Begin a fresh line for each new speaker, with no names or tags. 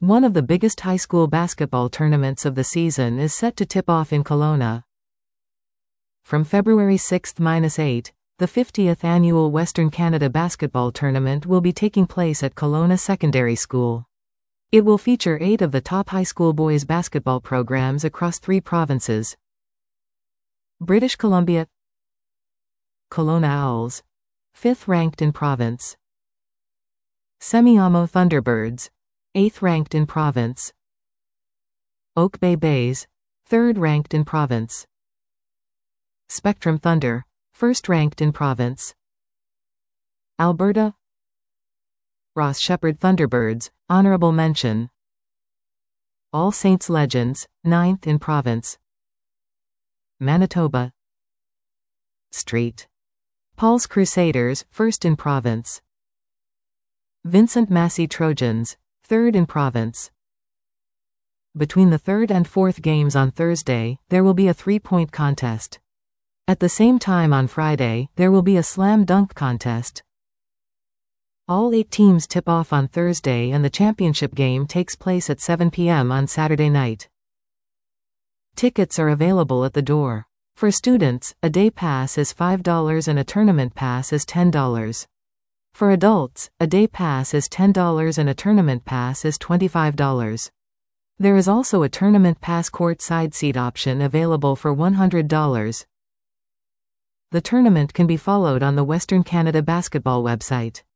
One of the biggest high school basketball tournaments of the season is set to tip off in Kelowna. From February 6–8, the 50th annual Western Canada Basketball Tournament will be taking place at Kelowna Secondary School. It will feature 8 of the top high school boys basketball programs across 3 provinces. British Columbia, Kelowna Owls, 5th ranked in province. Semiahmoo Thunderbirds, 8th ranked in province. Oak Bay Bays, 3rd ranked in province. Spectrum Thunder, 1st ranked in province. Alberta, Ross Shepherd Thunderbirds, honorable mention. All Saints Legends, 9th in province. Manitoba, St. Paul's Crusaders, 1st in province. Vincent Massey Trojans, 3rd in province. Between the 3rd and 4th games on Thursday, there will be a 3-point contest. At the same time on Friday, there will be a slam dunk contest. All 8 teams tip off on Thursday and the championship game takes place at 7 p.m. on Saturday night. Tickets are available at the door. For students, a day pass is $5 and a tournament pass is $10. For adults, a day pass is $10 and a tournament pass is $25. There is also a tournament pass court-side seat option available for $100. The tournament can be followed on the Western Canada Basketball website.